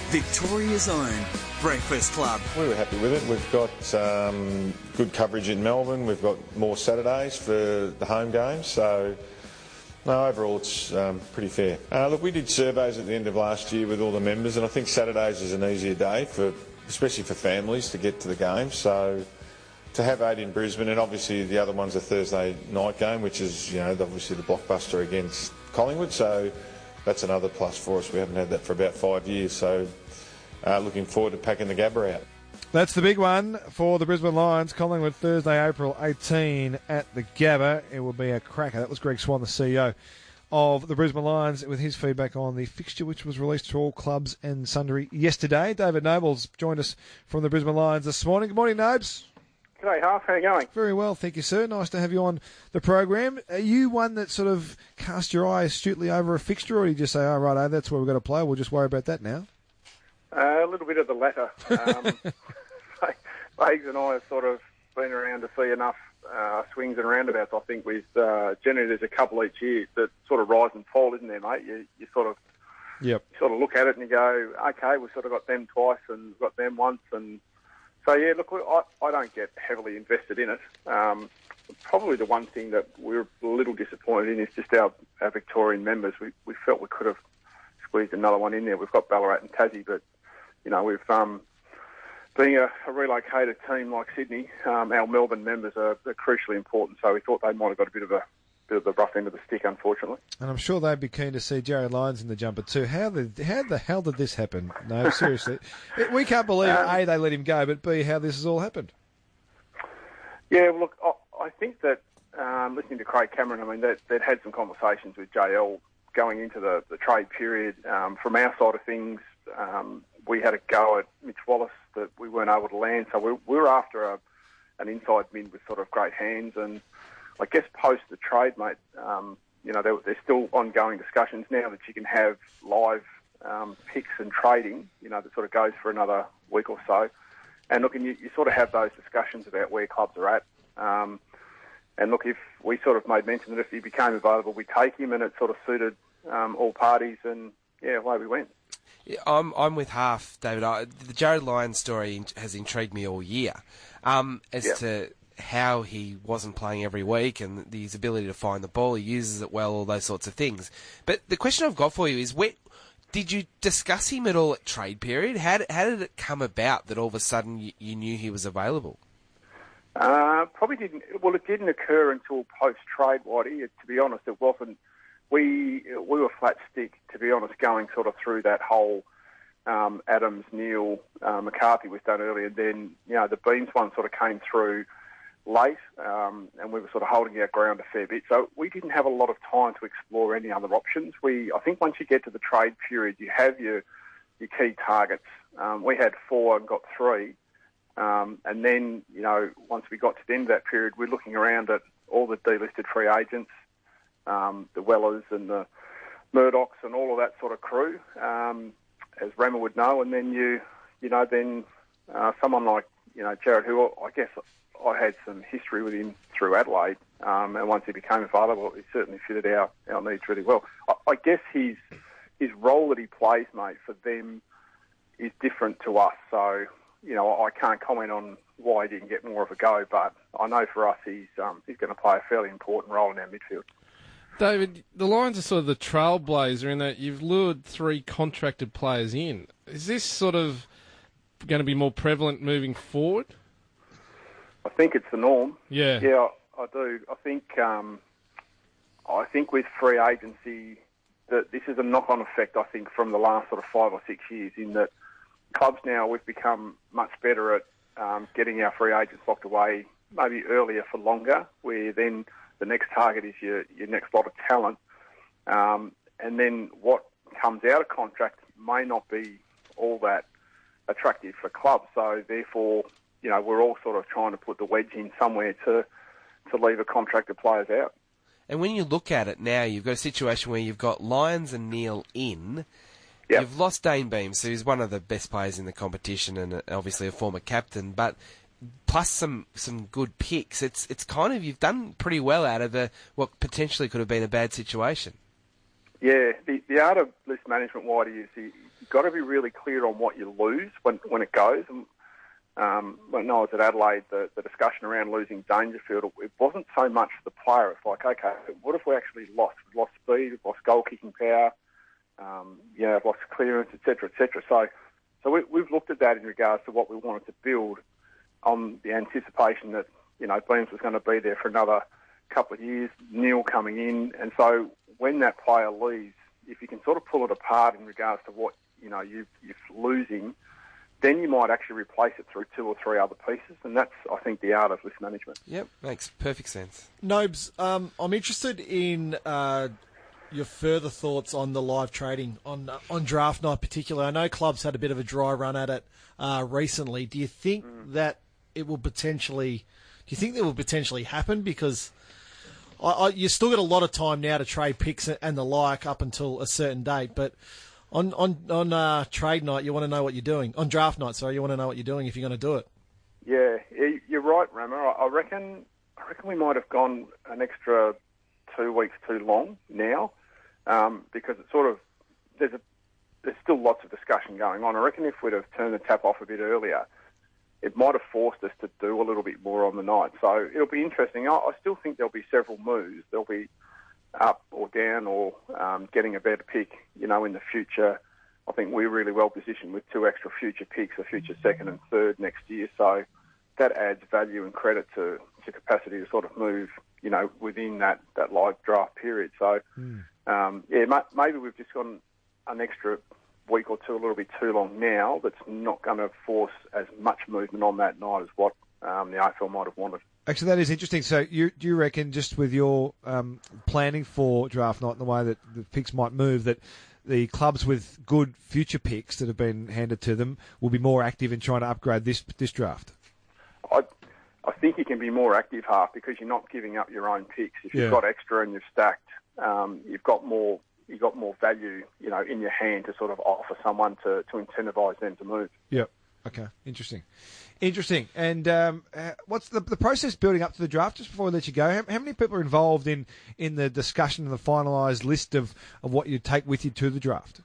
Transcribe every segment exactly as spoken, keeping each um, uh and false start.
Victoria's own Breakfast Club. We were happy with it. We've got um, good coverage in Melbourne. We've got more Saturdays for the home games. So, no, overall it's um, pretty fair. Uh, look, we did surveys at the end of last year with all the members, and I think Saturdays is an easier day, for, especially for families, to get to the games. So, to have eight in Brisbane, and obviously the other one's a Thursday night game, which is, you know, obviously the blockbuster against Collingwood. So, that's another plus for us. We haven't had that for about five years. So, uh, looking forward to packing the Gabba out. That's the big one for the Brisbane Lions. Collingwood Thursday, April eighteenth at the Gabba. It will be a cracker. That was Greg Swan, the C E O of the Brisbane Lions, with his feedback on the fixture, which was released to all clubs and sundry yesterday. David Nobles joined us from the Brisbane Lions this morning. Good morning, Nobes. G'day, Half. How are you going? Very well, thank you, sir. Nice to have you on the program. Are you one that sort of cast your eye astutely over a fixture, or do you just say, oh, right, that's where we've got to play, we'll just worry about that now? Uh, a little bit of the latter. Um, Bags and I have sort of been around to see enough uh, swings and roundabouts, I think, with uh, generally there's a couple each year that sort of rise and fall, isn't there, mate? You, you sort of yep. you sort of look at it and you go, okay, we've sort of got them twice and we've got them once. And so, yeah, look, I, I don't get heavily invested in it. Um, probably the one thing that we're a little disappointed in is just our, our Victorian members. We, we felt we could have squeezed another one in there. We've got Ballarat and Tassie, but, you know, we've... Um, Being a, a relocated team like Sydney, um, our Melbourne members are, are crucially important, so we thought they might have got a bit of a bit of the rough end of the stick, unfortunately. And I'm sure they'd be keen to see Jared Lyons in the jumper too. How the how the hell did this happen? No, seriously, we can't believe um, A, they let him go, but B, how this has all happened. Yeah, well, look, I, I think that um, listening to Craig Cameron, I mean, they'd, they'd had some conversations with J L going into the, the trade period. Um, from our side of things, um, we had a go at Mitch Wallace that we weren't able to land, so we, we were after a, an inside mid with sort of great hands. And I guess post the trade, mate, um, you know, there, there's still ongoing discussions now that you can have live um, picks and trading, you know, that sort of goes for another week or so. And look, and you, you sort of have those discussions about where clubs are at. Um, and look, if we sort of made mention that if he became available, we'd take him, and it sort of suited um, all parties, and yeah, away we went. Yeah, I'm I'm with Half, David. I, the Jared Lyons story has intrigued me all year, um, as yeah. to how he wasn't playing every week and his ability to find the ball, he uses it well, all those sorts of things. But the question I've got for you is, where, did you discuss him at all at trade period? How did, how did it come about that all of a sudden you, you knew he was available? Uh, probably didn't. Well, it didn't occur until post-trade, Whitey. It, to be honest, it wasn't. We we were flat stick, to be honest, going sort of through that whole um, Adams, Neil, uh, McCarthy was done earlier. And then, you know, the Beans one sort of came through late, um, and we were sort of holding our ground a fair bit. So we didn't have a lot of time to explore any other options. We, I think once you get to the trade period, you have your, your key targets. Um, we had four and got three. Um, and then, you know, once we got to the end of that period, we're looking around at all the delisted free agents, um, the Wellers and the Murdochs and all of that sort of crew, um, as Rama would know. And then you, you know, then uh, someone like, you know, Jared, who I guess I had some history with him through Adelaide, um, and once he became available, he certainly fitted our, our needs really well. I, I guess his his role that he plays, mate, for them is different to us. So, you know, I can't comment on why he didn't get more of a go, but I know for us he's um, he's going to play a fairly important role in our midfield. David, the Lions are sort of the trailblazer in that you've lured three contracted players in. Is this sort of going to be more prevalent moving forward? I think it's the norm. Yeah, yeah, I, I do. I think um, I think with free agency, that this is a knock-on effect. I think from the last sort of five or six years, in that clubs now we've become much better at um, getting our free agents locked away, maybe earlier for longer, where then the next target is your, your next lot of talent. Um, and then what comes out of contract may not be all that attractive for clubs. So therefore, you know, we're all sort of trying to put the wedge in somewhere to, to leave a contracted players out. And when you look at it now, you've got a situation where you've got Lyons and Neil in. Yep. You've lost Dane Beams, who's one of the best players in the competition and obviously a former captain, but plus some, some good picks. It's it's kind of, you've done pretty well out of a, what potentially could have been a bad situation. Yeah, the, the art of list management, Whitey, is you, you've got to be really clear on what you lose when when it goes. And um, when I was at Adelaide, the, the discussion around losing Dangerfield, it wasn't so much the player. It's like, okay, what if we actually lost? We've lost speed, we've lost goal kicking power, um, you know, lost clearance, et cetera, et cetera. So, so we, we've looked at that in regards to what we wanted to build on the anticipation that, you know, Beams was going to be there for another couple of years, Neil coming in. And so when that player leaves, if you can sort of pull it apart in regards to what, you know, you, you're losing, then you might actually replace it through two or three other pieces. And that's, I think, the art of list management. Yep, makes perfect sense. Nobes, um, I'm interested in uh, your further thoughts on the live trading on uh, on draft night particularly. I know clubs had a bit of a dry run at it uh, recently. Do you think mm. that it will potentially, do you think that will potentially happen? Because I, I, you've still got a lot of time now to trade picks and the like up until a certain date, but on on on uh, trade night, you want to know what you're doing. On draft night, sorry, you want to know what you're doing if you're going to do it. Yeah, you're right, Ramo. I reckon I reckon we might have gone an extra two weeks too long now, um, because it's sort of there's a there's still lots of discussion going on. I reckon if we'd have turned the tap off a bit earlier, it might have forced us to do a little bit more on the night. So it'll be interesting. I, I still think there'll be several moves. There'll be up or down or um, getting a better pick, you know, in the future. I think we're really well positioned with two extra future picks, a future second and third next year. So that adds value and credit to, to capacity to sort of move, you know, within that, that live draft period. So, mm. um, yeah, ma- maybe we've just gone an extra week or two a little bit too long now. That's not going to force as much movement on that night as what um, the A F L might have wanted. Actually, that is interesting. So you, do you reckon, just with your um, planning for draft night and the way that the picks might move, that the clubs with good future picks that have been handed to them will be more active in trying to upgrade this this draft? I I think you can be more active, half, because you're not giving up your own picks. If you've yeah. got extra and you've stacked, um, you've got more you've got more value, you know, in your hand to sort of offer someone to, to incentivise them to move. Yep. Okay. Interesting. Interesting. And um, what's the the process building up to the draft? Just before we let you go, how, how many people are involved in, in the discussion and the finalised list of, of what you take with you to the draft?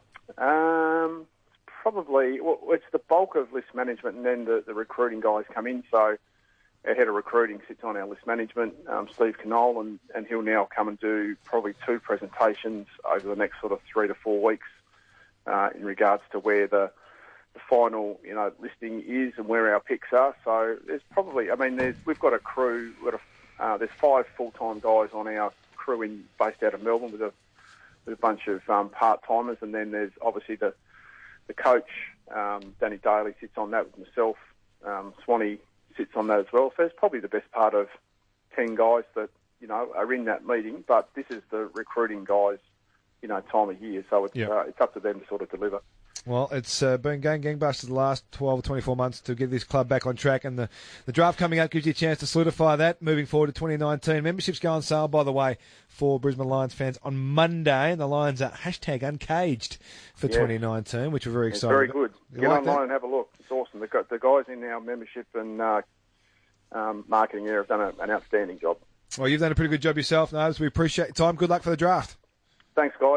Um, probably, well, it's the bulk of list management, and then the, the recruiting guys come in. So our head of recruiting sits on our list management, um, Steve Knoll, and, and he'll now come and do probably two presentations over the next sort of three to four weeks uh, in regards to where the the final, you know, listing is and where our picks are. So there's probably, I mean, there's we've got a crew. We've got a, uh, there's five full-time guys on our crew in based out of Melbourne with a with a bunch of um, part-timers, and then there's obviously the the coach, um, Danny Daly, sits on that with myself. Um, Swanee sits on that as well. So it's probably the best part of ten guys that, you know, are in that meeting. But this is the recruiting guys, you know, time of year. So it's yep. uh, it's up to them to sort of deliver. Well, it's uh, been going gangbusters the last twelve or twenty-four months to get this club back on track, and the, the draft coming up gives you a chance to solidify that moving forward to twenty nineteen. Memberships go on sale, by the way, for Brisbane Lions fans on Monday, and the Lions are hashtag uncaged for yes. twenty nineteen, which we're very excited about. Very good. You Get like online that? And have a look. It's awesome. The, the guys in our membership and uh, um, marketing area have done a, an outstanding job. Well, you've done a pretty good job yourself, Nobes. We appreciate your time. Good luck for the draft. Thanks, guys.